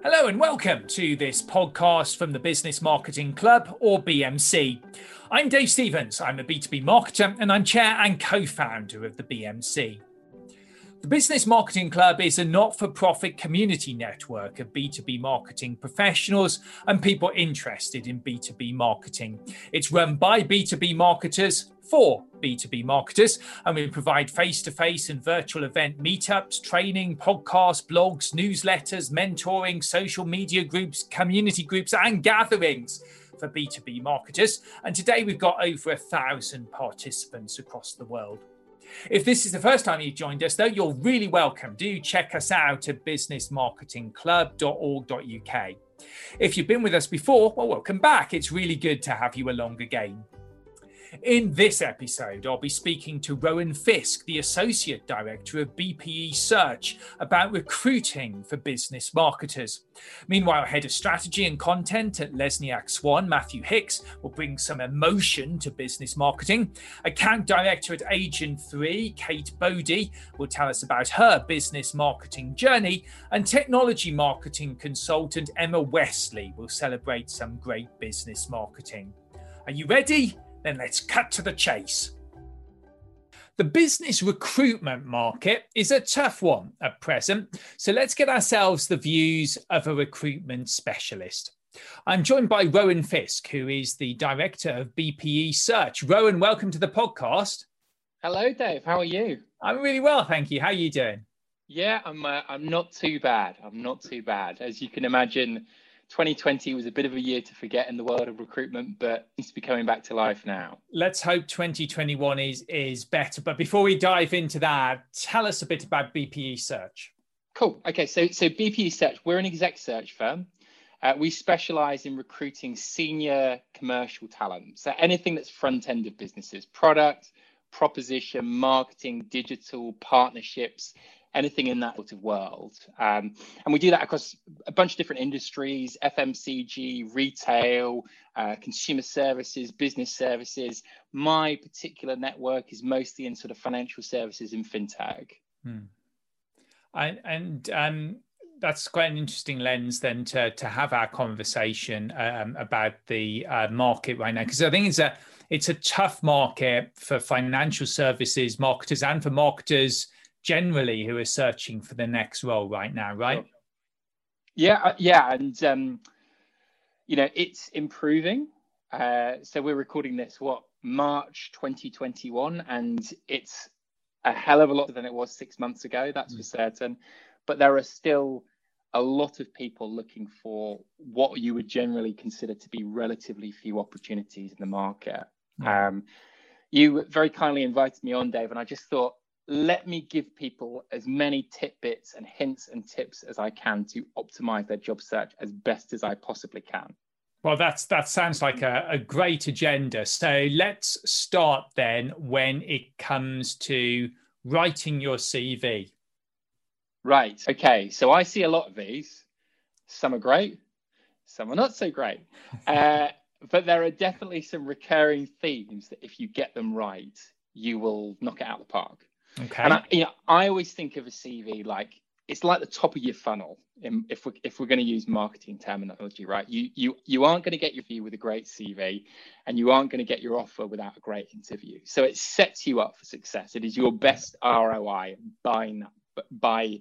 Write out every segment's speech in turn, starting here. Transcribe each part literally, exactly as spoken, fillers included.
Hello and welcome to this podcast from the Business Marketing Club, or B M C. I'm Dave Stevens. I'm a B two B marketer and I'm chair and co-founder of the B M C. The Business Marketing Club is a not-for-profit community network of B two B marketing professionals and people interested in B two B marketing. It's run by B two B marketers for B two B marketers, and we provide face-to-face and virtual event meetups, training, podcasts, blogs, newsletters, mentoring, social media groups, community groups, and gatherings for B two B marketers. And today we've got over a thousand participants across the world. If this is the first time you've joined us, though, you're really welcome. Do check us out at business marketing club dot org dot U K. If you've been with us before, well, welcome back. It's really good to have you along again. In this episode, I'll be speaking to Rowan Fisk, the Associate Director of B P E Search, about recruiting for business marketers. Meanwhile, Head of Strategy and Content at Lesniak Swan, Matthew Hicks, will bring some emotion to business marketing. Account Director at Agent three, Kate Bodie, will tell us about her business marketing journey. And Technology Marketing Consultant Emma Wesley will celebrate some great business marketing. Are you ready? Then let's cut to the chase. The business recruitment market is a tough one at present, so let's get ourselves the views of a recruitment specialist. I'm joined by Rowan Fisk, who is the Director of B P E Search. Rowan, welcome to the podcast. Hello, Dave. How are you? I'm really well, thank you. How are you doing? Yeah, I'm. Uh, I'm not too bad. I'm not too bad. As you can imagine, twenty twenty was a bit of a year to forget in the world of recruitment, but seems to be coming back to life now. Let's hope twenty twenty-one is, is better. But before we dive into that, tell us a bit about B P E Search. Cool. Okay, so, so B P E Search, we're an exec search firm. Uh, we specialize in recruiting senior commercial talent. So anything that's front end of businesses, product, proposition, marketing, digital, partnerships, anything in that sort of world. Um, and we do that across a bunch of different industries: F M C G, retail, uh, consumer services, business services. My particular network is mostly in sort of financial services and fintech. Hmm. I, and um, that's quite an interesting lens then to, to have our conversation um, about the uh, market right now, because I think it's a, it's a tough market for financial services marketers and for marketers generally who are searching for the next role right now, right? Sure. Yeah, yeah, and um, you know, it's improving. Uh, so we're recording this what March twenty twenty-one, and it's a hell of a lot than it was six months ago. That's mm. for certain. But there are still a lot of people looking for what you would generally consider to be relatively few opportunities in the market. Mm. Um, you very kindly invited me on, Dave, and I just thought, let me give people as many tidbits and hints and tips as I can to optimize their job search as best as I possibly can. Well, that's that sounds like a, a great agenda. So let's start then when it comes to writing your C V. Right. Okay. So I see a lot of these. Some are great, some are not so great. Uh, but there are definitely some recurring themes that if you get them right, you will knock it out of the park. Okay. And I, you know, I always think of a C V like it's like the top of your funnel. In, if we're if we're going to use marketing terminology, right? You you you aren't going to get your view with a great C V, and you aren't going to get your offer without a great interview. So it sets you up for success. It is your best R O I buying that by.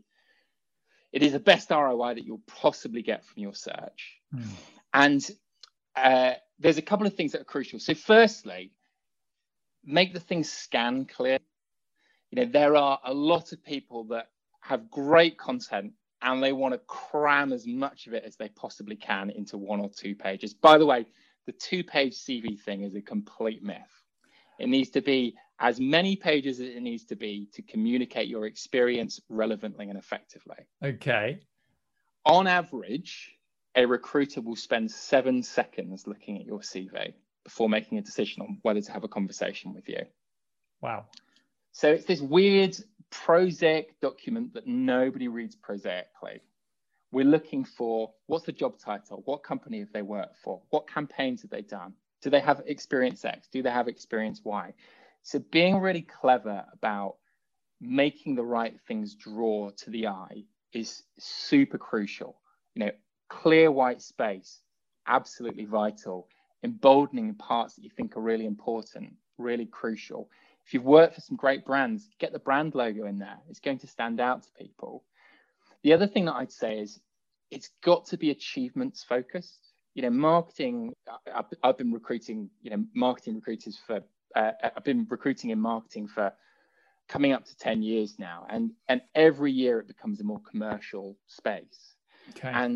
It is the best R O I that you'll possibly get from your search. Mm. And uh, there's a couple of things that are crucial. So firstly, make the things scan clear. You know, there are a lot of people that have great content and they want to cram as much of it as they possibly can into one or two pages. By the way, the two-page C V thing is a complete myth. It needs to be as many pages as it needs to be to communicate your experience relevantly and effectively. Okay. On average, a recruiter will spend seven seconds looking at your C V before making a decision on whether to have a conversation with you. Wow. So it's this weird prosaic document that nobody reads prosaically. We're looking for, what's the job title? What company have they worked for? What campaigns have they done? Do they have experience X? Do they have experience Y? So being really clever about making the right things draw to the eye is super crucial. You know, clear white space, absolutely vital. Emboldening parts that you think are really important, really crucial. If you've worked for some great brands, get the brand logo in there. It's going to stand out to people. The other thing that I'd say is it's got to be achievements focused. You know, marketing, I've, I've been recruiting, you know, marketing recruiters for, uh, I've been recruiting in marketing for coming up to ten years now. And, and every year it becomes a more commercial space. Okay. And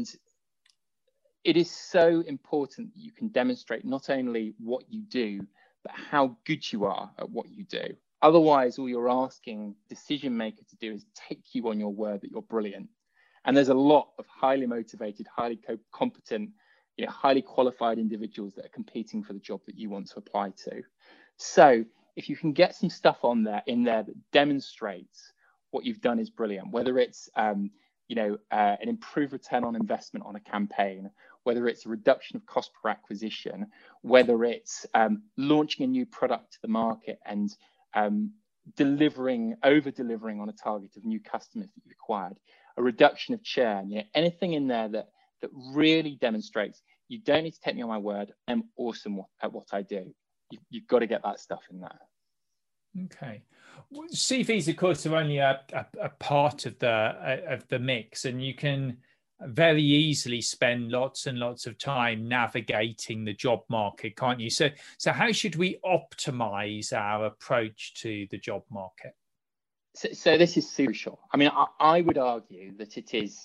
it is so important that you can demonstrate not only what you do, but how good you are at what you do. Otherwise, all you're asking decision makers to do is take you on your word that you're brilliant. And there's a lot of highly motivated, highly co- competent, you know, highly qualified individuals that are competing for the job that you want to apply to. So if you can get some stuff on there in there that demonstrates what you've done is brilliant, whether it's um, you know, uh, an improved return on investment on a campaign, whether it's a reduction of cost per acquisition, whether it's um, launching a new product to the market and um, delivering, over-delivering on a target of new customers that you've acquired, a reduction of churn, you know, anything in there that, that really demonstrates you don't need to take me on my word, I'm awesome at what I do. You, you've got to get that stuff in there. Okay. C Vs, of course, are only a, a, a part of the of the mix, and you can very easily spend lots and lots of time navigating the job market, can't you? So, so how should we optimize our approach to the job market? So, so this is crucial. I mean, I, I would argue that it is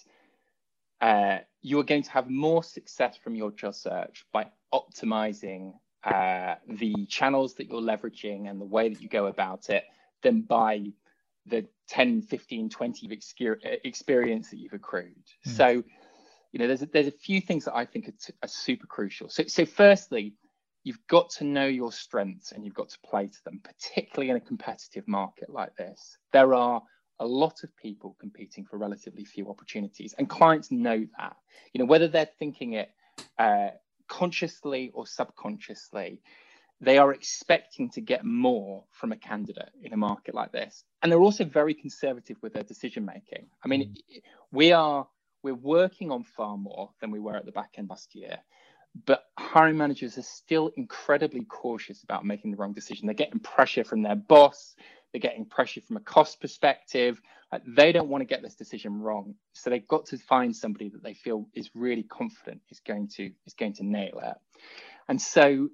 uh, you are going to have more success from your job search by optimizing uh, the channels that you're leveraging and the way that you go about it than by the ten, fifteen, twenty experience that you've accrued. Mm. So, you know, there's a, there's a few things that I think are, t- are super crucial. So, so firstly, you've got to know your strengths and you've got to play to them, particularly in a competitive market like this. There are a lot of people competing for relatively few opportunities, and clients know that. You know, whether they're thinking it uh, consciously or subconsciously, they are expecting to get more from a candidate in a market like this. And they're also very conservative with their decision making. I mean, we are, we're working on far more than we were at the back end last year, but hiring managers are still incredibly cautious about making the wrong decision. They're getting pressure from their boss. They're getting pressure from a cost perspective. Like, they don't want to get this decision wrong. So they've got to find somebody that they feel is really confident is going to, is going to nail it. And so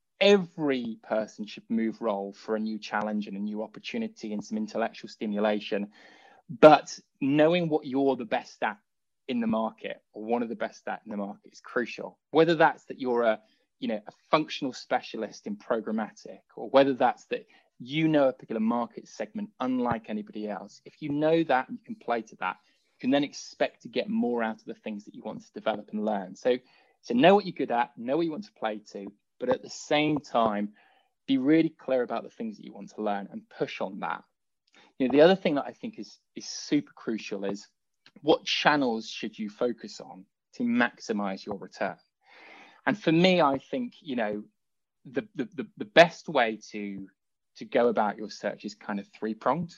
every person should move role for a new challenge and a new opportunity and some intellectual stimulation. But knowing what you're the best at in the market, or one of the best at in the market, is crucial. Whether that's that you're a, you know, a functional specialist in programmatic, or whether that's that you know a particular market segment unlike anybody else. If you know that and you can play to that, you can then expect to get more out of the things that you want to develop and learn. So, so know what you're good at, know what you want to play to, but at the same time, be really clear about the things that you want to learn and push on that. You know, the other thing that I think is, is super crucial is what channels should you focus on to maximize your return? And for me, I think, you know, the, the, the, the best way to, to go about your search is kind of three-pronged.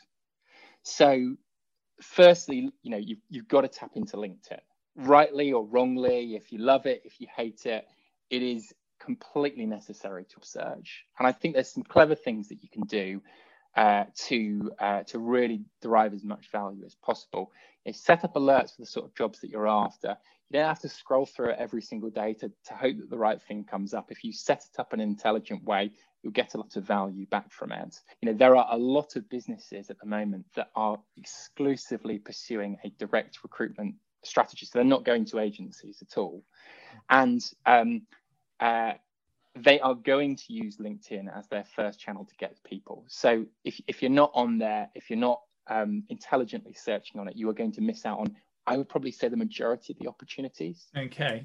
So firstly, you know, you've, you've got to tap into LinkedIn. Rightly or wrongly, if you love it, if you hate it, it is completely necessary to search. And I think there's some clever things that you can do uh, to uh, to really derive as much value as possible. You know, set up alerts for the sort of jobs that you're after. You don't have to scroll through it every single day to, to hope that the right thing comes up. If you set it up in an intelligent way, you'll get a lot of value back from it. You know, there are a lot of businesses at the moment that are exclusively pursuing a direct recruitment strategy. So they're not going to agencies at all. And um, uh, they are going to use LinkedIn as their first channel to get people. So if, if you're not on there, if you're not um, intelligently searching on it, you are going to miss out on, I would probably say, the majority of the opportunities. Okay.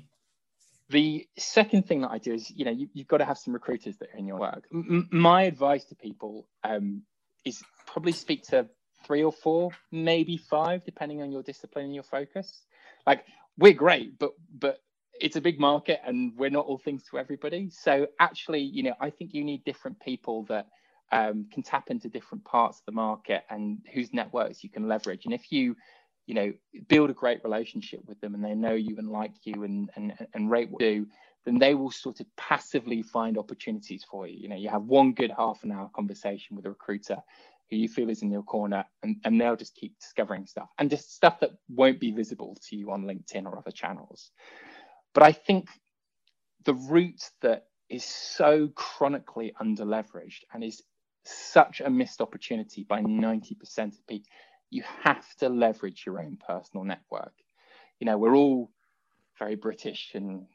The second thing that I do is, you know, you, you've got to have some recruiters that are in your work. M- my advice to people um, is probably speak to three or four, maybe five, depending on your discipline and your focus. Like, we're great, but but it's a big market and we're not all things to everybody. So actually, you know, I think you need different people that um, can tap into different parts of the market and whose networks you can leverage. And if you you know, build a great relationship with them and they know you and like you and, and, and rate what you do, then they will sort of passively find opportunities for you. You know, you have one good half an hour conversation with a recruiter who you feel is in your corner, and, and they'll just keep discovering stuff, and just stuff that won't be visible to you on LinkedIn or other channels. But I think the route that is so chronically underleveraged and is such a missed opportunity by ninety percent of people, you have to leverage your own personal network. You know, we're all very British and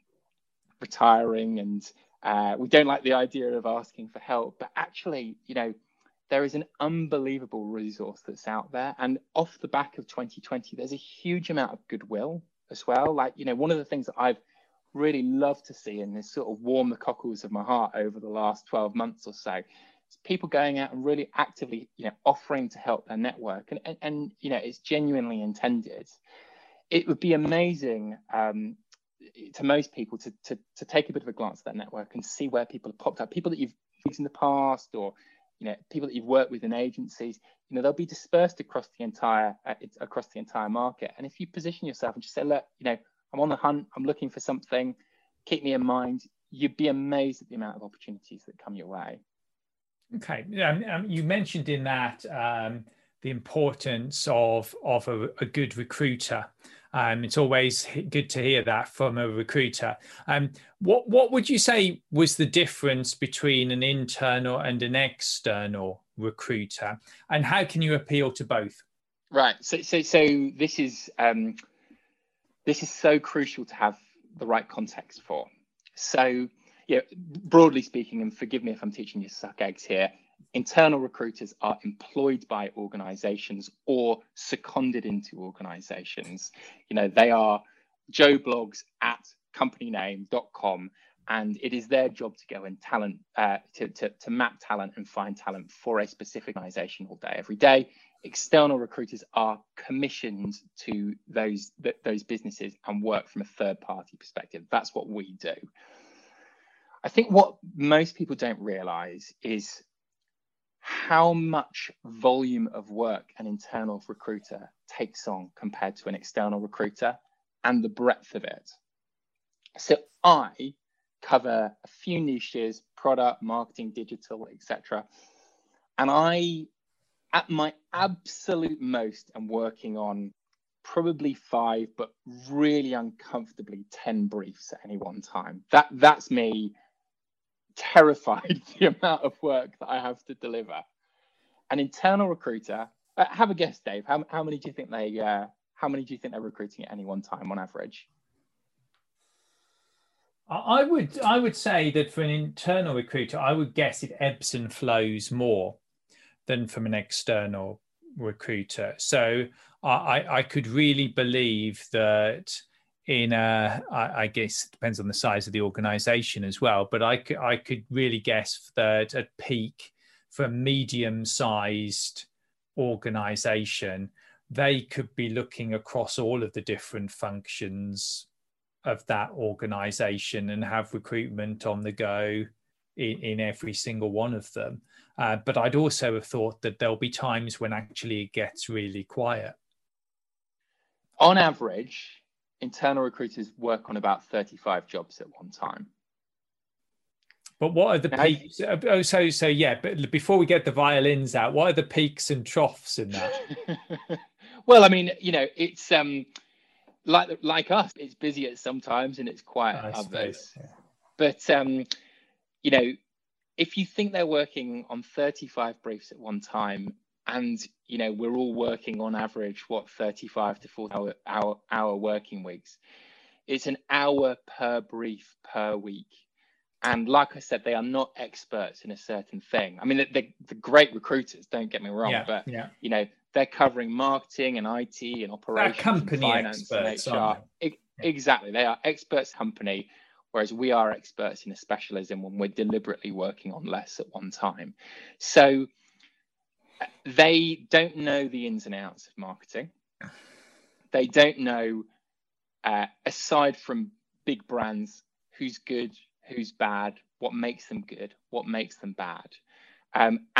retiring, and uh, we don't like the idea of asking for help, but actually, you know, there is an unbelievable resource that's out there. And off the back of twenty twenty, there's a huge amount of goodwill as well. Like, you know, one of the things that I've really loved to see and has sort of warmed the cockles of my heart over the last twelve months or so, is people going out and really actively, you know, offering to help their network. And, and, and you know, it's genuinely intended. It would be amazing um, to most people to, to, to take a bit of a glance at that network and see where people have popped up, people that you've used in the past, or, you know, people that you've worked with in agencies. You know, they'll be dispersed across the entire, uh, across the entire market. And if you position yourself and just say, look, you know, I'm on the hunt, I'm looking for something, keep me in mind, you'd be amazed at the amount of opportunities that come your way. Okay, um, um, you mentioned in that um, the importance of of a, a good recruiter. Um, it's always good to hear that from a recruiter. Um, what what would you say was the difference between an internal and an external recruiter, and how can you appeal to both? Right. So so so this is um, this is so crucial to have the right context for. So, yeah, broadly speaking, and forgive me if I'm teaching you to suck eggs here, internal recruiters are employed by organizations or seconded into organizations. You know, they are Joe Blogs at company name dot com, and it is their job to go and talent, uh, to, to, to map talent and find talent for a specific organization all day, every day. External recruiters are commissioned to those, th- those businesses and work from a third party perspective. That's what we do. I think what most people don't realize is how much volume of work an internal recruiter takes on compared to an external recruiter, and the breadth of it. So I cover a few niches: product, marketing, digital, et cetera. And I, at my absolute most, am working on probably five, but really uncomfortably ten briefs at any one time. That that's me terrified the amount of work that I have to deliver. An internal recruiter, uh, have a guess, Dave. How how many do you think they uh, how many do you think they're recruiting at any one time on average? I would I would say that for an internal recruiter, I would guess it ebbs and flows more than from an external recruiter. So I, I could really believe that in a, I, I guess it depends on the size of the organization as well, but I could, I could really guess that at peak for a medium-sized organization, they could be looking across all of the different functions of that organization and have recruitment on the go in, in every single one of them. Uh, but I'd also have thought that there'll be times when actually it gets really quiet. On average, internal recruiters work on about thirty-five jobs at one time. But what are the now, peaks? Oh, so so yeah. But before we get the violins out, what are the peaks and troughs in that? Well, I mean, you know, it's um, like like us. It's busy at some times and it's quiet at others. Yeah. But um, you know, if you think they're working on thirty-five briefs at one time, and you know we're all working on average what thirty-five to forty hour hour, hour working weeks, it's an hour per brief per week. And like I said, they are not experts in a certain thing. I mean, they're, they're great recruiters, don't get me wrong, yeah, but yeah. you know they're covering marketing and I T and operations, company and finance experts, and H R. It, yeah. Exactly, they are experts company. Whereas we are experts in a specialism when we're deliberately working on less at one time. So they don't know the ins and outs of marketing. They don't know, uh, aside from big brands, who's good, who's bad, what makes them good, what makes them bad. Um, and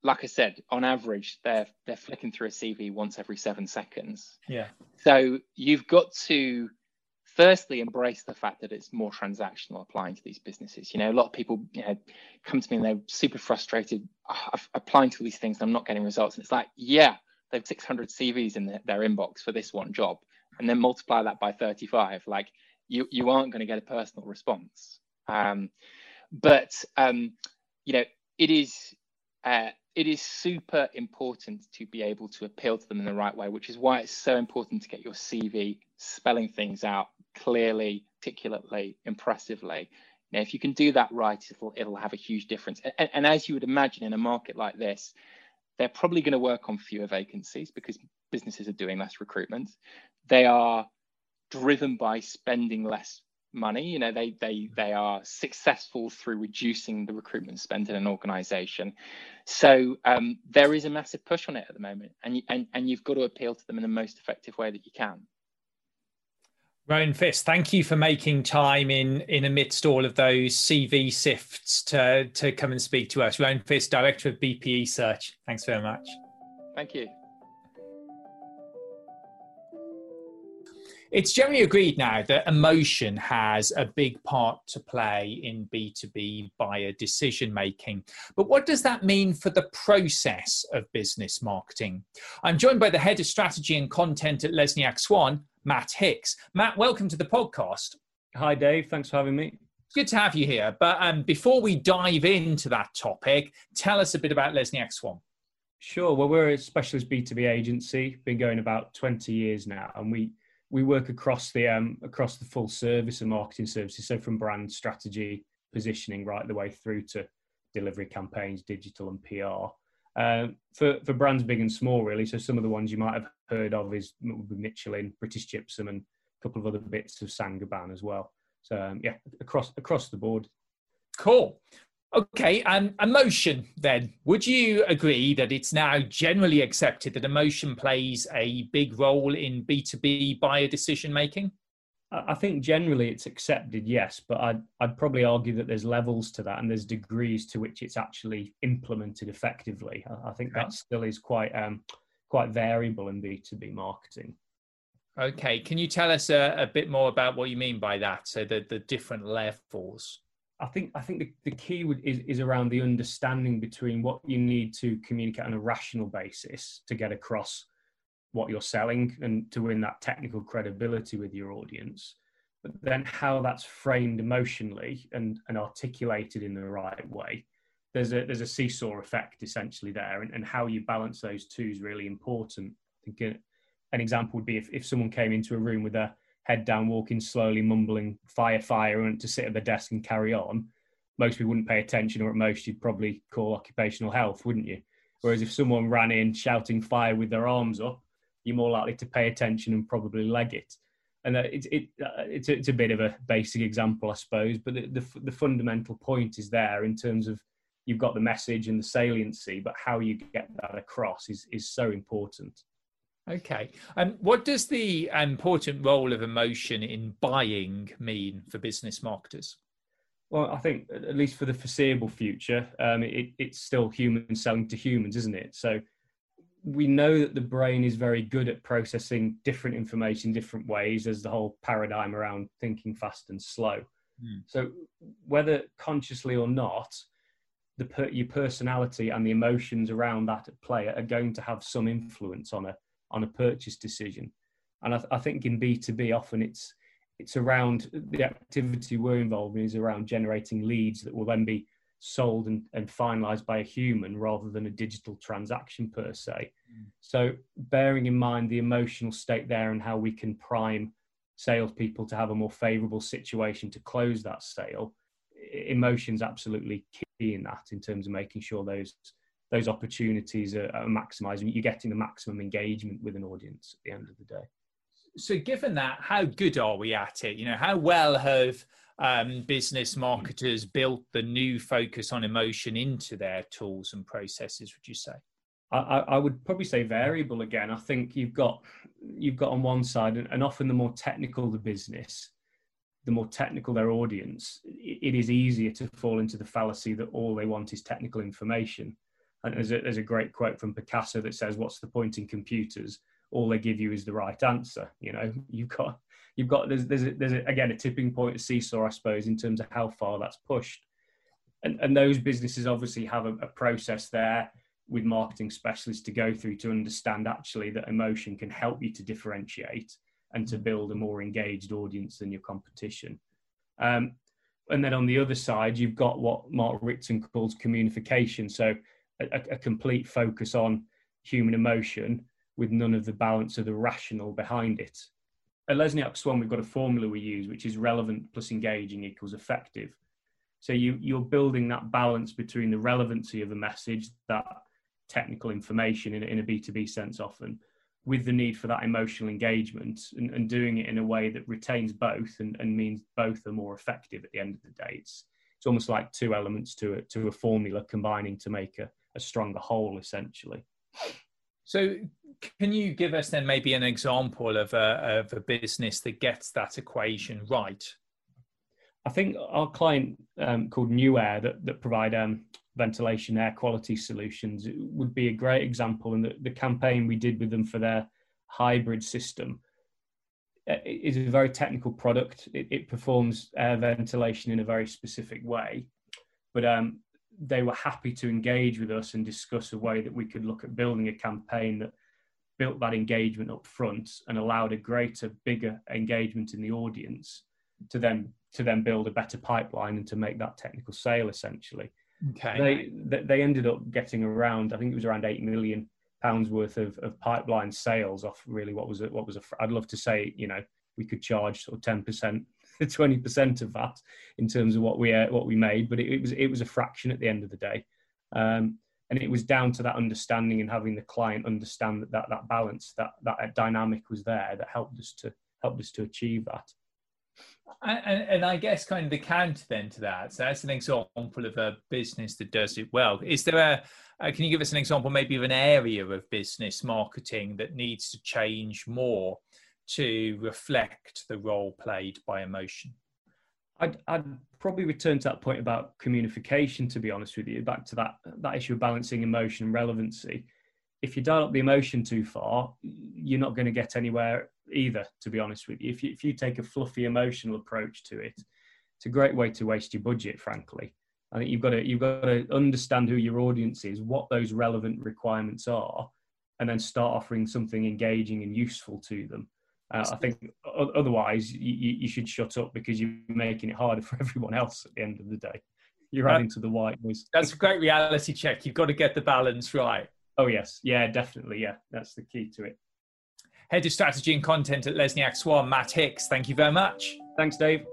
like I said, on average, they're they're flicking through a C V once every seven seconds. Yeah. So you've got to firstly embrace the fact that it's more transactional applying to these businesses. You know, a lot of people, you know, come to me and they're super frustrated. "Oh, I'm applying to all these things and I'm not getting results." And it's like, yeah, they've six hundred C Vs in their, their inbox for this one job, and then multiply that by thirty-five. Like you you aren't going to get a personal response. Um, but um, you know, it is. Uh, it is super important to be able to appeal to them in the right way, which is why it's so important to get your C V spelling things out clearly, articulately, impressively. Now, if you can do that right, it'll, it'll have a huge difference. And, and as you would imagine, in a market like this, they're probably going to work on fewer vacancies because businesses are doing less recruitment. They are driven by spending less money. You know, they they they are successful through reducing the recruitment spend in an organization. So um, there is a massive push on it at the moment, and, you, and and you've got to appeal to them in the most effective way that you can. Rowan Fisk, thank you for making time in in amidst all of those C V sifts to to come and speak to us. Rowan Fisk, Director of B P E Search. Thanks very much. Thank you. It's generally agreed now that emotion has a big part to play in B two B buyer decision making. But what does that mean for the process of business marketing? I'm joined by the Head of Strategy and Content at Lesniak Swan, Matt Hicks. Matt, welcome to the podcast. Hi, Dave. Thanks for having me. Good to have you here. But um, before we dive into that topic, tell us a bit about Lesniak Swan. Sure. Well, we're a specialist B two B agency, been going about twenty years now, and we We work across the um, across the full service and marketing services, so from brand strategy, positioning, right the way through to delivery campaigns, digital and P R. Uh, for for brands big and small, really. So some of the ones you might have heard of is Michelin, British Gypsum, and a couple of other bits of Saint-Gobain as well. So um, yeah, across across the board. Cool. Okay, um, emotion then. Would you agree that it's now generally accepted that emotion plays a big role in B two B buyer decision making? I think generally it's accepted, yes, but I'd, I'd probably argue that there's levels to that and there's degrees to which it's actually implemented effectively. I think that still is quite um, quite variable in B two B marketing. Okay, can you tell us a, a bit more about what you mean by that? So the, the different levels. I think I think the, the key would, is, is around the understanding between what you need to communicate on a rational basis to get across what you're selling and to win that technical credibility with your audience, but then how that's framed emotionally and, and articulated in the right way. There's a there's a seesaw effect essentially there, and, and how you balance those two is really important. I think a, an example would be if, if someone came into a room with a head down, walking slowly, mumbling fire, fire, and to sit at the desk and carry on, most people wouldn't pay attention, or at most you'd probably call occupational health, wouldn't you? Whereas if someone ran in shouting fire with their arms up, you're more likely to pay attention and probably leg it. And uh, it, it, uh, it's, a, it's a bit of a basic example, I suppose, but the, the, the fundamental point is there in terms of you've got the message and the saliency, but how you get that across is, is so important. Okay. And um, what does the important role of emotion in buying mean for business marketers? Well, I think at least for the foreseeable future, um, it, it's still humans selling to humans, isn't it? So we know that the brain is very good at processing different information in different ways. There's the whole paradigm around thinking fast and slow. Mm. So whether consciously or not, the per, your personality and the emotions around that at play are going to have some influence on a on a purchase decision. And I, th- I think in B two B, often it's it's around the activity we're involved in is around generating leads that will then be sold and, and finalized by a human rather than a digital transaction per se. Mm. So bearing in mind the emotional state there and how we can prime salespeople to have a more favorable situation to close that sale, emotion's absolutely key in that, in terms of making sure those those opportunities are, are maximized and you're getting the maximum engagement with an audience at the end of the day. So given that, how good are we at it? You know, how well have um, business marketers built the new focus on emotion into their tools and processes, would you say? I, I would probably say variable again. I think you've got you've got on one side, and, and often the more technical the business, the more technical their audience, it, it is easier to fall into the fallacy that all they want is technical information. And there's a, there's a great quote from Picasso that says, "What's the point in computers? All they give you is the right answer." You know, you've got, you've got, there's, there's, a, there's a, again, a tipping point, a seesaw, I suppose, in terms of how far that's pushed. And, and those businesses obviously have a, a process there with marketing specialists to go through to understand actually that emotion can help you to differentiate and to build a more engaged audience than your competition. Um, and then on the other side, you've got what Mark Ritson calls communication. So a, a complete focus on human emotion with none of the balance of the rational behind it. At Lesniak Swan, we've got a formula we use, which is relevant plus engaging equals effective. So you, you're building that balance between the relevancy of a message, that technical information in, in a B two B sense often, with the need for that emotional engagement, and, and doing it in a way that retains both and, and means both are more effective at the end of the day. It's, it's almost like two elements to a, to a formula combining to make a, a stronger whole, essentially. So can you give us then maybe an example of a, of a business that gets that equation right? I think our client um, called New Air that, that provide um, ventilation air quality solutions would be a great example. And the, the campaign we did with them for their hybrid system is a very technical product. It, it performs air ventilation in a very specific way, but um, they were happy to engage with us and discuss a way that we could look at building a campaign that built that engagement up front and allowed a greater, bigger engagement in the audience to then to then build a better pipeline and to make that technical sale, essentially. Okay. They they ended up getting around, I think it was around eight million pounds worth of, of pipeline sales off really what was it, what was a, I'd love to say, you know, we could charge sort of ten percent, twenty percent of that in terms of what we uh, what we made, but it, it was it was a fraction at the end of the day. Um, and it was down to that understanding and having the client understand that that, that balance, that, that dynamic was there that helped us to helped us to achieve that. And, and I guess kind of the counter then to that, so that's an example of a business that does it well. Is there a, uh, can you give us an example maybe of an area of business marketing that needs to change more to reflect the role played by emotion? I'd, I'd probably return to that point about communication, to be honest with you, back to that, that issue of balancing emotion and relevancy. If you dial up the emotion too far, you're not going to get anywhere either, to be honest with you. If you, if you take a fluffy emotional approach to it, it's a great way to waste your budget, frankly. I think you've got to, you've got to understand who your audience is, what those relevant requirements are, and then start offering something engaging and useful to them. Uh, I think otherwise you, you should shut up because you're making it harder for everyone else at the end of the day. You're adding to the white noise. That's a great reality check. You've got to get the balance right. Oh, yes. Yeah, definitely. Yeah, that's the key to it. Head of Strategy and Content at Lesniak Swan, Matt Hicks. Thank you very much. Thanks, Dave.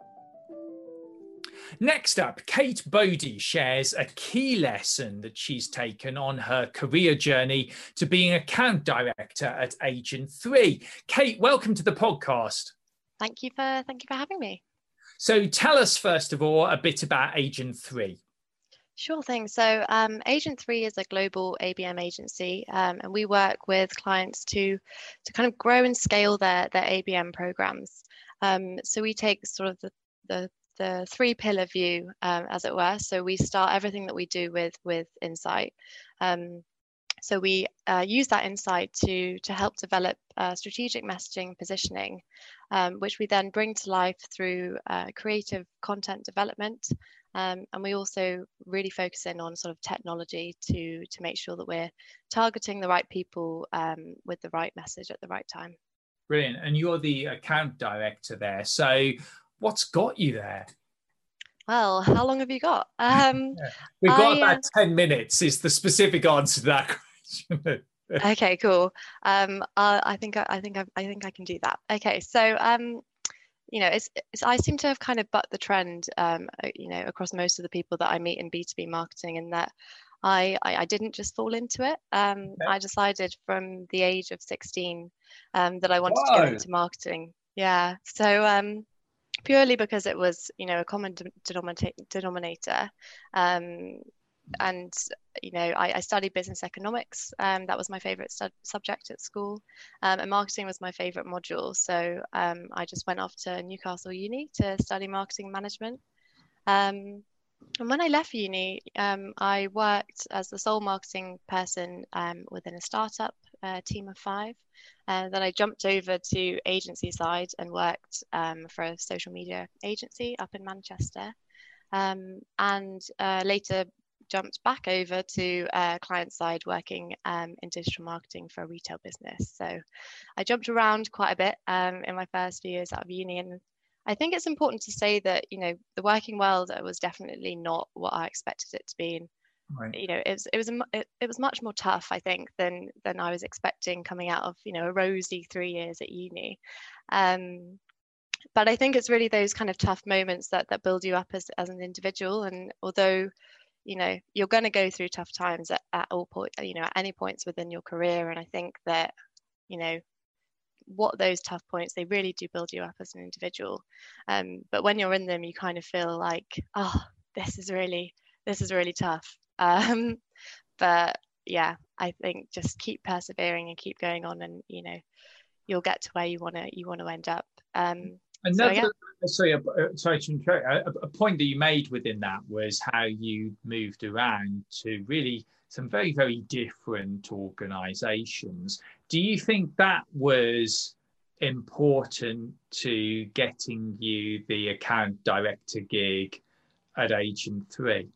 Next up, Kate Bodie shares a key lesson that she's taken on her career journey to being account director at Agent three. Kate, welcome to the podcast. Thank you for thank you for having me. So tell us, first of all, a bit about Agent three. Sure thing. So um, Agent three is a global A B M agency, um, and we work with clients to to kind of grow and scale their their A B M programs. Um, so we take sort of the the the three pillar view, um, as it were. So we start everything that we do with with insight. Um, so we uh, use that insight to to help develop uh, strategic messaging positioning, um, which we then bring to life through uh, creative content development. Um, and we also really focus in on sort of technology to to make sure that we're targeting the right people um, with the right message at the right time. Brilliant. And you're the account director there. So what's got you there? Well, how long have you got? Um, yeah. We've got I, about uh, ten minutes is the specific answer to that question. Okay, cool. Um, uh, I think I, I think I, I think I can do that. Okay, so um, you know, it's, it's I seem to have kind of bucked the trend, um, you know, across most of the people that I meet in B two B marketing, in that I I, I didn't just fall into it. Um, okay. I decided from the age of sixteen um, that I wanted Whoa. to go into marketing. Yeah, so. Um, purely because it was, you know, a common de- denominator. Um, and, you know, I, I studied business economics. Um, that was my favorite stud- subject at school. Um, and marketing was my favorite module. So um, I just went off to Newcastle Uni to study marketing management. Um, And when I left uni, um, I worked as the sole marketing person um, within a startup uh, team of five. Uh, then I jumped over to agency side and worked um, for a social media agency up in Manchester. Um, and uh, later jumped back over to uh, client side working um, in digital marketing for a retail business. So I jumped around quite a bit um, in my first few years out of uni, and I think it's important to say that, you know, the working world was definitely not what I expected it to be. And, Right. you know, it was it was a, it, it was much more tough, I think, than than I was expecting coming out of, you know, a rosy three years at uni. Um, but I think it's really those kind of tough moments that that build you up as as an individual. And although, you know, you're going to go through tough times at, at all point, you know, at any points within your career, and I think that, you know, what those tough points, they really do build you up as an individual. Um, but when you're in them, you kind of feel like, oh, this is really, this is really tough. Um, but yeah, I think just keep persevering and keep going on, and, you know, you'll get to where you want to, you want to end up. Um, Another, so, yeah. sorry, uh, sorry to interrupt. A, a point that you made within that was how you moved around to really some very, very different organisations. Do you think that was important to getting you the account director gig at Agent three?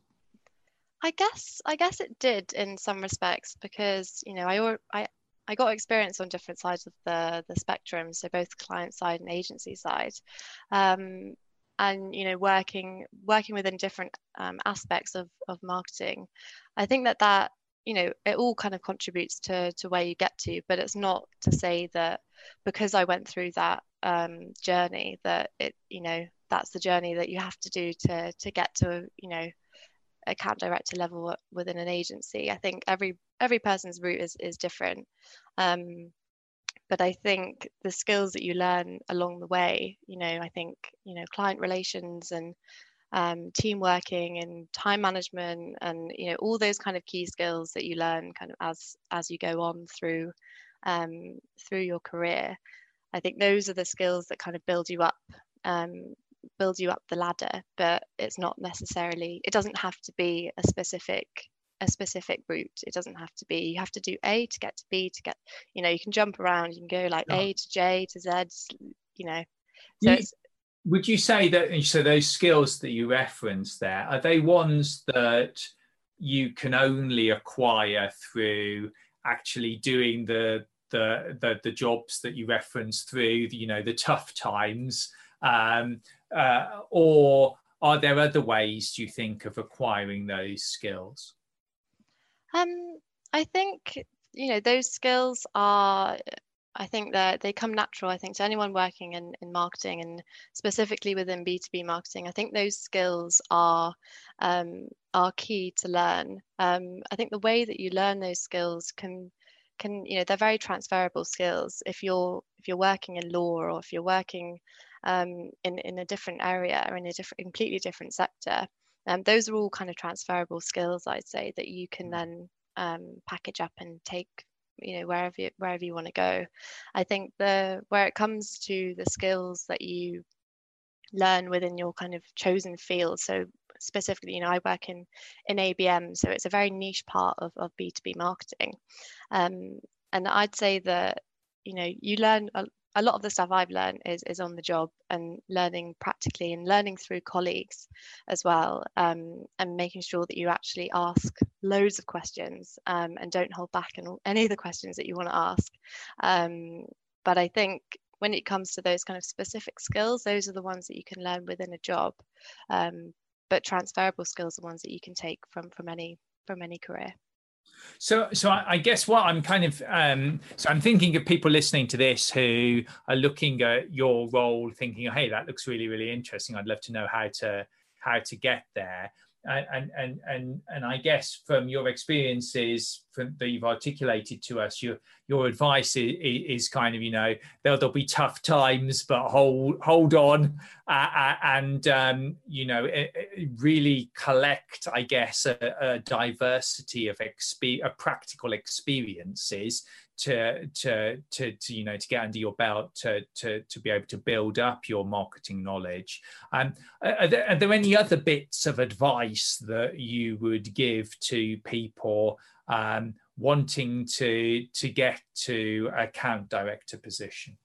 I guess I guess it did in some respects, because, you know, I I I got experience on different sides of the the spectrum, so both client side and agency side, um, and, you know, working working within different um, aspects of of marketing. I think that that, you know, it all kind of contributes to to where you get to, but it's not to say that because I went through that um, journey that it, you know, that's the journey that you have to do to to get to, you know, account director level within an agency. I think every every person's route is is different, um, but I think the skills that you learn along the way, you know, I think, you know, client relations and um, team working and time management, and, you know, all those kind of key skills that you learn kind of as as you go on through um, through your career. I think those are the skills that kind of build you up. Um, build you up the ladder, but it's not necessarily, it doesn't have to be a specific a specific route. It doesn't have to be, you have to do A to get to B to get, you know, you can jump around, you can go like A to J to Z, you know. So you, it's, would you say that, so those skills that you referenced there, are they ones that you can only acquire through actually doing the the the, the jobs that you referenced through, you know, the tough times? Um, uh, or are there other ways, do you think, of acquiring those skills? Um, I think, you know, those skills are, I think that they come natural, I think, to anyone working in, in marketing, and specifically within B two B marketing. I think those skills are um, are key to learn. Um, I think the way that you learn those skills can can, you know, they're very transferable skills. If you're if you're working in law, or if you're working um, in in a different area or in a different, completely different sector, um, those are all kind of transferable skills, I'd say, that you can then um, package up and take, you know, wherever you, wherever you want to go. I think the where it comes to the skills that you learn within your kind of chosen field, so specifically, you know, I work in in A B M, so it's a very niche part of, of B two B marketing, um, and I'd say that, you know, you learn a, a lot of the stuff I've learned is is on the job, and learning practically and learning through colleagues as well, um, and making sure that you actually ask loads of questions, um, and don't hold back on any of the questions that you want to ask. Um, but I think when it comes to those kind of specific skills, those are the ones that you can learn within a job. Um, but transferable skills are ones that you can take from from any from any career. So, so I guess what I'm kind of, um, so I'm thinking of people listening to this who are looking at your role, thinking, "Hey, that looks really, really interesting. I'd love to know how to how to get there." And and and and I guess from your experiences from, that you've articulated to us, your your advice is, is kind of, you know, there'll, there'll be tough times, but hold hold on, uh, and um, you know, it, it really collect, I guess, a, a diversity of exp- of practical experiences to, to to to you know to get under your belt to to to be able to build up your marketing knowledge. Um, are there, are there any other bits of advice that you would give to people um, wanting to to get to account director position?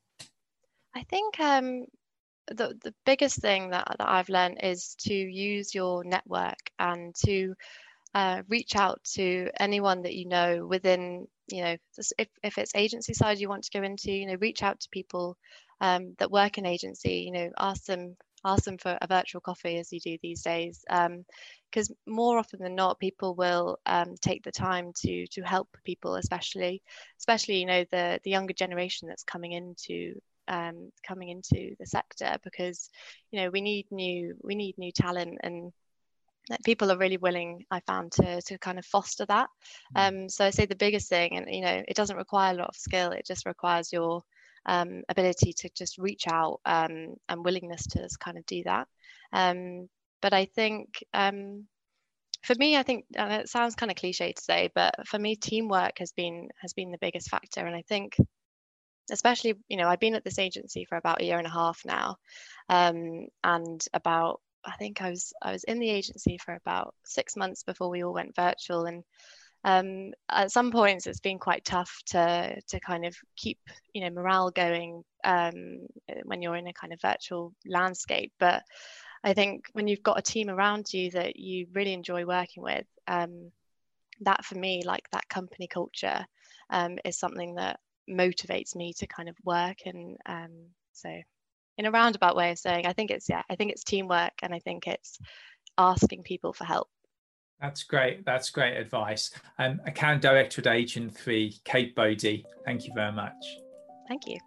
I think um, the the biggest thing that, that I've learned is to use your network and to uh, reach out to anyone that you know within, you know, if, if it's agency side you want to go into, you know, reach out to people um, that work in agency, you know, ask them ask them for a virtual coffee as you do these days, because um, more often than not people will um, take the time to to help people, especially especially you know the the younger generation that's coming into um, coming into the sector, because you know we need new we need new talent, and that people are really willing, I found, to to kind of foster that. Um, so I say the biggest thing, and you know, it doesn't require a lot of skill. It just requires your um, ability to just reach out um, and willingness to kind of do that. Um, but I think um, for me, I think, and it sounds kind of cliche to say, but for me, teamwork has been has been the biggest factor. And I think, especially, you know, I've been at this agency for about a year and a half now, um, and about I think I was I was in the agency for about six months before we all went virtual, and um, at some points it's been quite tough to to kind of keep you know morale going um, when you're in a kind of virtual landscape. But I think when you've got a team around you that you really enjoy working with, um, that for me, like that company culture, um, is something that motivates me to kind of work. And um, so. In a roundabout way of saying, I think it's, yeah, I think it's teamwork, and I think it's asking people for help. That's great. That's great advice. Um, Account Director at Agent three, Kate Bodie, thank you very much. Thank you.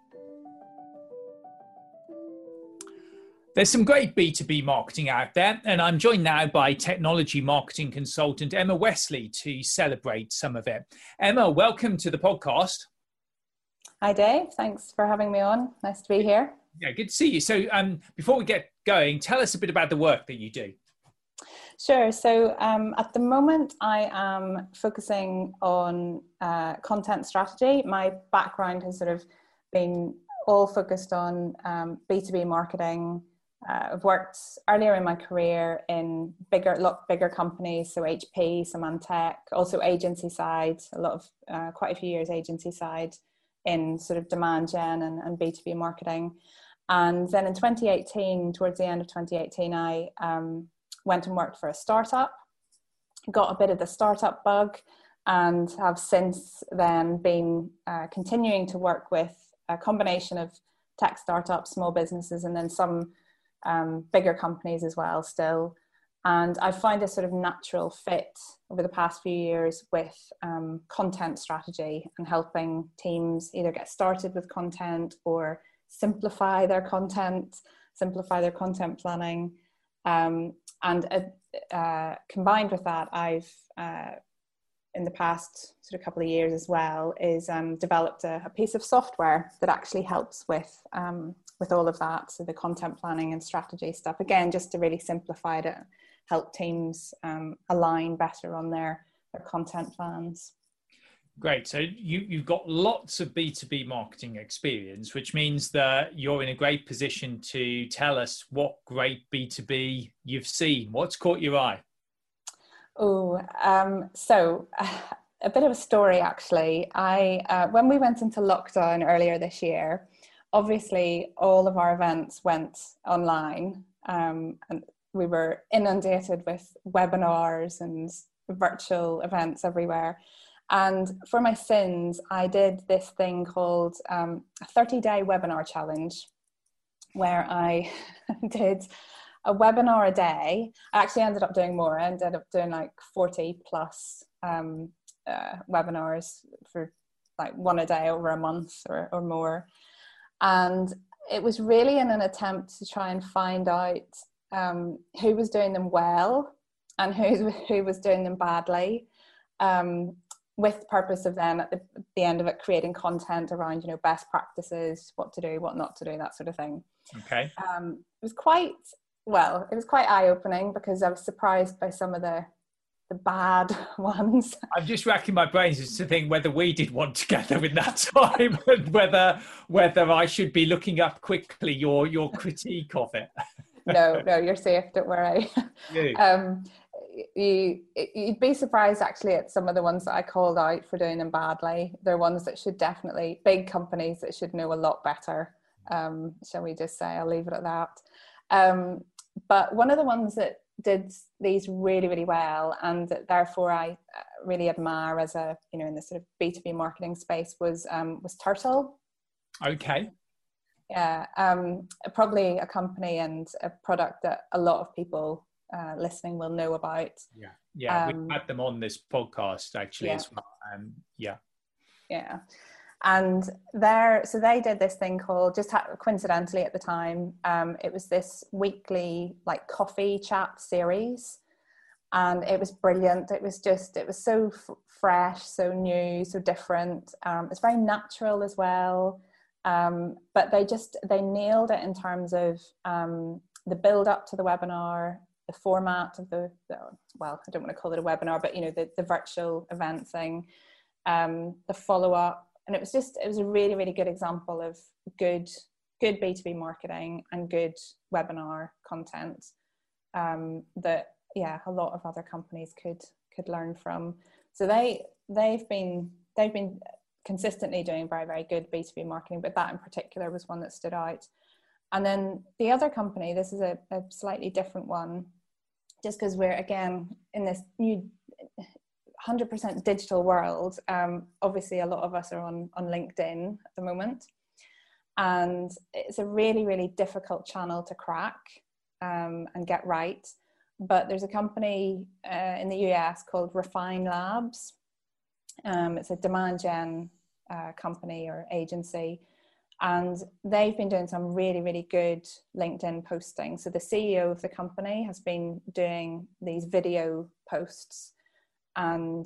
There's some great B two B marketing out there, and I'm joined now by technology marketing consultant Emma Wesley to celebrate some of it. Emma, welcome to the podcast. Hi, Dave. Thanks for having me on. Nice to be here. Yeah, good to see you. So um, before we get going, tell us a bit about the work that you do. Sure. So um, at the moment, I am focusing on uh, content strategy. My background has sort of been all focused on um, B two B marketing. Uh, I've worked earlier in my career in bigger, lot bigger companies, so H P, Symantec, also agency side, a lot of, uh, quite a few years agency side in sort of demand gen and, and B two B marketing. And then in twenty eighteen, towards the end of twenty eighteen, I um, went and worked for a startup, got a bit of the startup bug, and have since then been uh, continuing to work with a combination of tech startups, small businesses, and then some um, bigger companies as well still. And I find a sort of natural fit over the past few years with um, content strategy and helping teams either get started with content or simplify their content, simplify their content planning. Um, and uh, uh, combined with that, I've, uh, in the past sort of couple of years as well, is um, developed a, a piece of software that actually helps with, um, with all of that. So the content planning and strategy stuff, again, just to really simplify it, help teams um, align better on their, their content plans. Great. So you, you've got lots of B two B marketing experience, which means that you're in a great position to tell us what great B two B you've seen. What's caught your eye? Oh, um, so uh, a bit of a story, actually. I uh, when we went into lockdown earlier this year, obviously all of our events went online, um, and we were inundated with webinars and virtual events everywhere. And for my sins, I did this thing called um, a thirty-day webinar challenge, where I did a webinar a day. I actually ended up doing more. I ended up doing like forty plus um, uh, webinars for like one a day over a month or, or more. And it was really in an attempt to try and find out um, who was doing them well and who, who was doing them badly. Um, with the purpose of then at the, the end of it creating content around, you know, best practices, what to do, what not to do, that sort of thing. Okay. Um, it was quite, well, it was quite eye-opening because I was surprised by some of the the bad ones. I'm just racking my brains to think whether we did one together in that time, and whether whether I should be looking up quickly your your critique of it. no, no, you're safe. Don't worry. Yeah. Um, you you'd be surprised actually at some of the ones that I called out for doing them badly. They're ones that should definitely, big companies that should know a lot better. Um, shall we just say? I'll leave it at that. Um, but one of the ones that did these really, really well, and that therefore I really admire as a, you know, in the sort of B two B marketing space was um, was Turtle. Okay. Yeah, um, probably a company and a product that a lot of people uh, listening will know about. Yeah, yeah, um, we had them on this podcast actually yeah. as well. Um, yeah, yeah, and there, so they did this thing called, just ha- coincidentally at the time, um, it was this weekly like coffee chat series, and it was brilliant. It was just, it was so f- fresh, so new, so different. Um, it's very natural as well. Um, but they just, they nailed it in terms of um, the build up to the webinar, the format of the, the, well, I don't want to call it a webinar, but you know, the, the virtual event thing, um, the follow up. And it was just, it was a really, really good example of good, good B two B marketing and good webinar content um, that, yeah, a lot of other companies could, could learn from. So they, they've been, they've been, consistently doing very, very good B two B marketing, but that in particular was one that stood out. And then the other company, this is a, a slightly different one, just because we're, again, in this new one hundred percent digital world. Um, obviously, a lot of us are on, on LinkedIn at the moment. And it's a really, really difficult channel to crack um, and get right. But there's a company uh, in the U S called Refine Labs. Um, it's a demand gen uh, company or agency, and they've been doing some really, really good LinkedIn posting. So the C E O of the company has been doing these video posts, and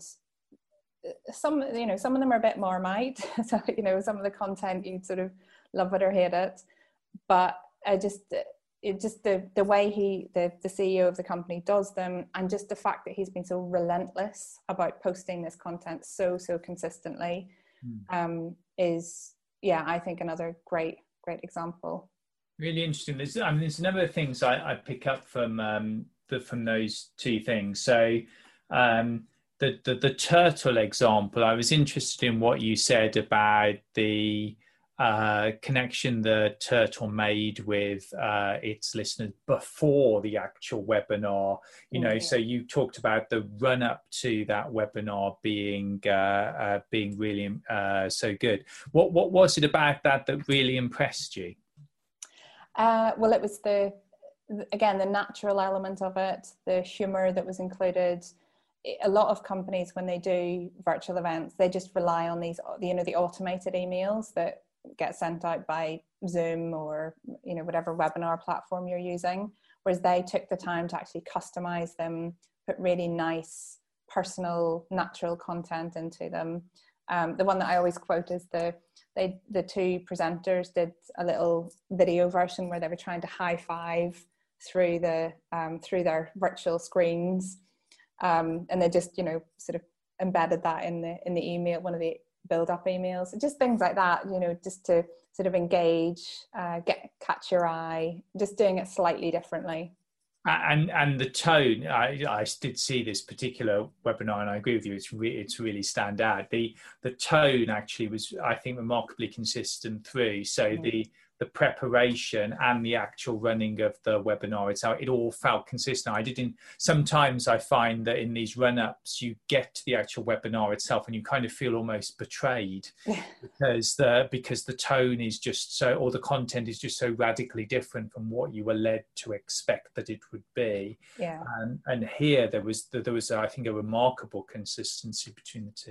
some, you know, some of them are a bit Marmite. So, you know, some of the content you'd sort of love it or hate it, but I just, it just the the way he, the, the C E O of the company does them, and just the fact that he's been so relentless about posting this content so, so consistently mm. um, is, yeah, I think another great, great example. Really interesting. There's, I mean, there's a number of things I, I pick up from um, the, from those two things. So um, the, the, the turtle example, I was interested in what you said about the Uh, connection the Turtle made with uh, its listeners before the actual webinar, you know, mm-hmm. So you talked about the run up to that webinar being uh, uh, being really uh, so good. What what was it about that that really impressed you? Uh, well, it was the, again, the natural element of it, the humor that was included. A lot of companies, when they do virtual events, they just rely on these, you know, the automated emails that get sent out by Zoom or, you know, whatever webinar platform you're using, whereas they took the time to actually customize them, put really nice, personal, natural content into them. Um, the one that I always quote is the they the two presenters did a little video version where they were trying to high five through the um, through their virtual screens, um, and they just, you know, sort of embedded that in the in the email, one of the build up emails, just things like that, you know, just to sort of engage, uh, get catch your eye, just doing it slightly differently. And and the tone, I, I did see this particular webinar, and I agree with you, it's re- it's really stand out. The the tone actually was, I think, remarkably consistent through. So mm-hmm. the the preparation and the actual running of the webinar itself, it all felt consistent. I didn't, sometimes I find that in these run-ups, you get to the actual webinar itself and you kind of feel almost betrayed because the, because the tone is just so, or the content is just so radically different from what you were led to expect that it would be. Yeah. And, and here there was, there was, I think, a remarkable consistency between the two.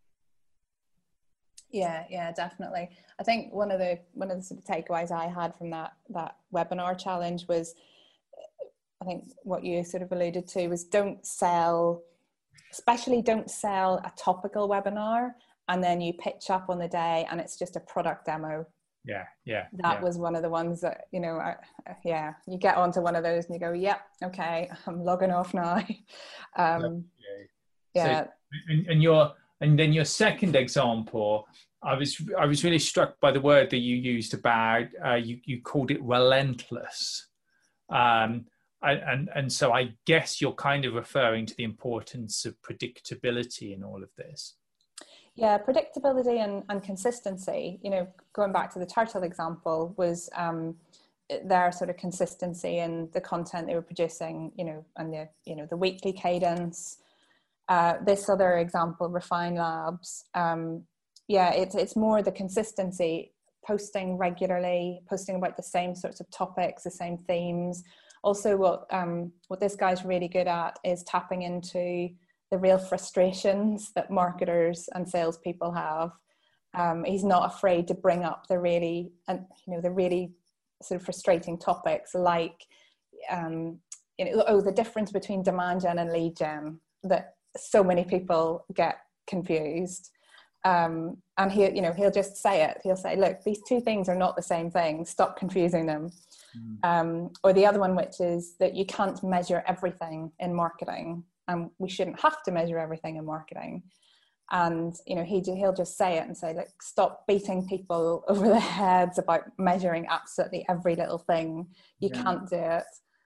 Yeah, yeah, definitely. I think one of the one of the sort of takeaways I had from that that webinar challenge was, I think what you sort of alluded to was, don't sell especially don't sell a topical webinar and then you pitch up on the day and it's just a product demo. Yeah, yeah. That yeah. was one of the ones that, you know, I, yeah, you get onto one of those and you go, yep, yeah, okay, I'm logging off now. Um, yeah. So, and, and your and then your second example, I was I was really struck by the word that you used about uh, you you called it relentless, um, and, and and so I guess you're kind of referring to the importance of predictability in all of this. Yeah, predictability and, and consistency. You know, going back to the turtle example, was um, their sort of consistency in the content they were producing. You know, and the you know the weekly cadence. Uh, this other example, Refine Labs. Um, yeah, it's it's more the consistency, posting regularly, posting about the same sorts of topics, the same themes. Also, what um, what this guy's really good at is tapping into the real frustrations that marketers and salespeople have. Um, he's not afraid to bring up the really, and you know, the really sort of frustrating topics like, um, you know, oh, the difference between demand gen and lead gen, that so many people get confused. Um, and he, you know, he'll just say it. He'll say, look, these two things are not the same thing. Stop confusing them. Mm. Um, or the other one, which is that you can't measure everything in marketing. And we shouldn't have to measure everything in marketing. And, you know, he, he'll just say it and say, like, stop beating people over the heads about measuring absolutely every little thing. You yeah. can't do it.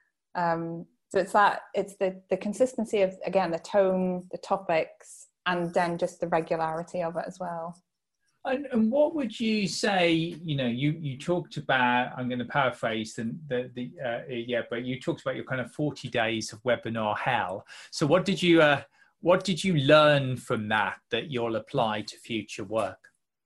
Um, so it's that, it's the, the consistency of, again, the tone, the topics, and then just the regularity of it as well. And, and what would you say, you know, you, you talked about, I'm going to paraphrase the, the, the uh, yeah, but you talked about your kind of forty days of webinar hell. So what did you, uh, what did you learn from that that you'll apply to future work?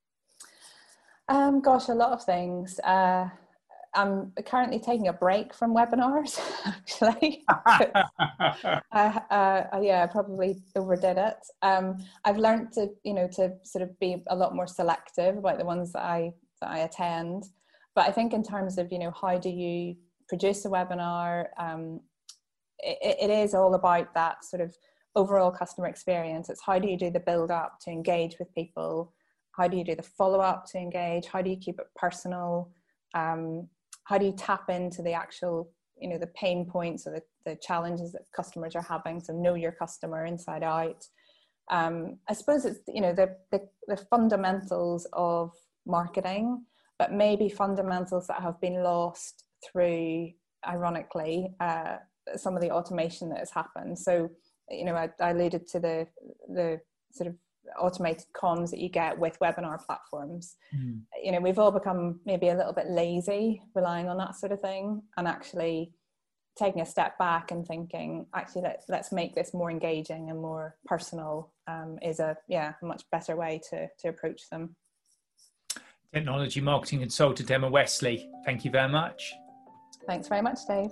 Um, gosh, a lot of things. Uh, I'm currently taking a break from webinars, actually. I, uh, yeah, I probably overdid it. Um, I've learned to, you know, to sort of be a lot more selective about the ones that I that I attend. But I think in terms of, you know, how do you produce a webinar, um, it, it is all about that sort of overall customer experience. It's how do you do the build up to engage with people? How do you do the follow up to engage? How do you keep it personal? Um, How do you tap into the actual, you know, the pain points or the, the challenges that customers are having? So know your customer inside out. Um, I suppose it's, you know, the, the, the fundamentals of marketing, but maybe fundamentals that have been lost through, ironically, uh, some of the automation that has happened. So, you know, I, I alluded to the, the sort of automated comms that you get with webinar platforms. Mm. You know, we've all become maybe a little bit lazy relying on that sort of thing, and actually taking a step back and thinking, actually, let's let's make this more engaging and more personal um, is a yeah a much better way to to approach them. Technology marketing consultant Emma Westley, thank you very much. Thanks very much, Dave.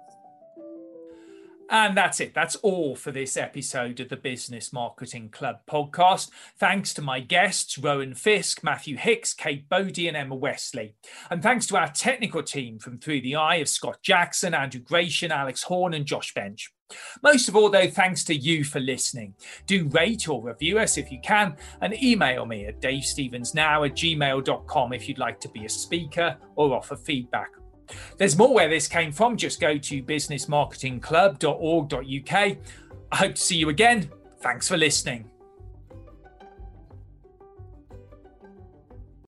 And that's it. That's all for this episode of the Business Marketing Club podcast. Thanks to my guests, Rowan Fisk, Matthew Hicks, Kate Bodie and Emma Westley. And thanks to our technical team from Through the Eye of Scott Jackson, Andrew Gratian, Alex Horn and Josh Bench. Most of all, though, thanks to you for listening. Do rate or review us if you can, and email me at davestevensnow at gmail dot com if you'd like to be a speaker or offer feedback. There's more where this came from. Just go to business marketing club dot org dot U K. I hope to see you again. Thanks for listening.